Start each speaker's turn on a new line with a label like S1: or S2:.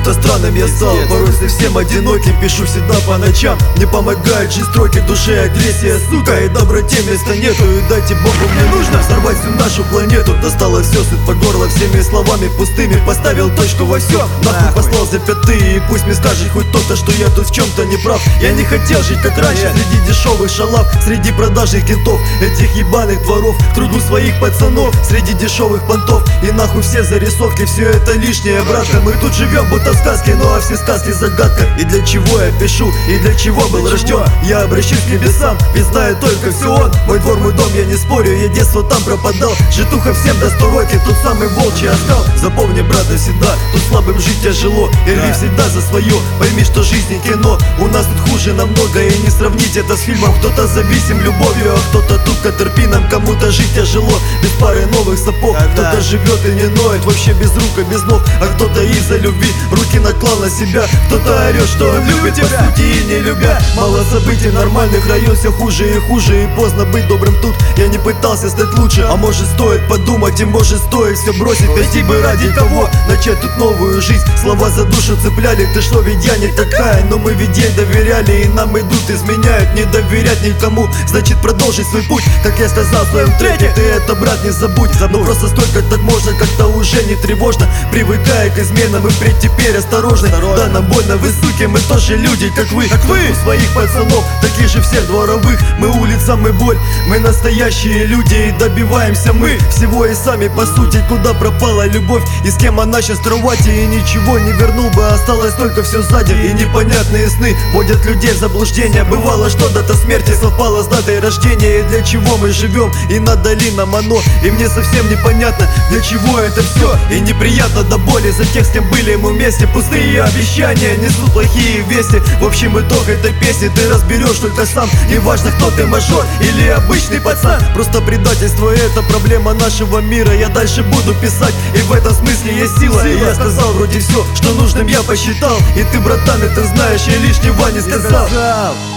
S1: Каким-то странным я стал, порой совсем одиноким. Пишу всегда по ночам, не помогают же строки, в душе агрессия, сука. И доброте места нету, и дайте богу, мне нужно взорвать всю нашу планету. Достало все, сыт по горло всеми словами пустыми. Поставил точку во все, нахуй послал запятые. И пусть мне скажет хоть кто-то, что я тут в чем-то не прав. Я не хотел жить как раньше, среди дешевых шалав, среди продажных кентов, этих ебаных дворов, в кругу своих пацанов, среди дешевых понтов. И нахуй все зарисовки, все это лишнее, братка. Мы тут живем будто в сказке, ну а все сказки загадка. И для чего я пишу, и для чего был рожден? Я обращусь к небесам, ведь знаю только все он. Мой двор, мой дом, я не спорю, я детство там пропадал. Житуха всем до 100 роки, тот самый волчий оскал. Запомни, брат, навсегда, тут слабым жить тяжело. И рви всегда за свое, пойми, что жизнь не кино. У нас тут хуже намного, и не сравнить это с фильмом. Кто-то зависим любовью, а кто-то тут катерпином. Кому-то жить тяжело, без пары новых сапог. Кто-то живет и не ноет, вообще без рук и без ног. А кто-то из-за любви руки наклал на себя. Кто-то орет, что он любит, по сути и не любя. Мало событий нормальных, район все хуже и хуже. И поздно быть добрым тут, я не пытался стать лучше. А может стоит подумать, и может стоит все бросить. Пойти бы ради кого, начать тут новую жизнь. Слова за душу цепляли, ты что, ведь я не такая. Но мы ведь ей доверяли, и нам идут, изменяют. Не доверять никому, значит продолжить свой путь. Как я сказал в своем треке, ты это, брат, не забудь. Но просто столько так можно, как-то уже не тревожно. Привыкая к изменам и впредь теперь осторожны. Да, нам больно, вы суки, мы тоже люди, как вы. У своих пацанов, таких же всех дворовых. Мы улица, мы боль, мы настоящие люди. И добиваемся мы всего и сами по сути. Куда пропала любовь и с кем она сейчас в кровати. И ничего не вернул бы, осталось только все сзади. И непонятные сны вводят людей в заблуждение. Бывало, что дата смерти совпала с датой рождения. И для чего мы живем, и надо ли нам оно. И мне совсем непонятно, для чего это все. И неприятно до боли за тех, с кем были мы вместе. Пустые обещания несут плохие вести. В общем, итог этой песни ты разберешь только сам. Неважно, кто ты, мажор или обычный пацан. Просто предательство — это проблема нашего мира. Я дальше буду писать, и в этом смысле есть сила. И я сказал вроде все, что нужным я посчитал. И ты, братан, это знаешь, я лишнего не сказал.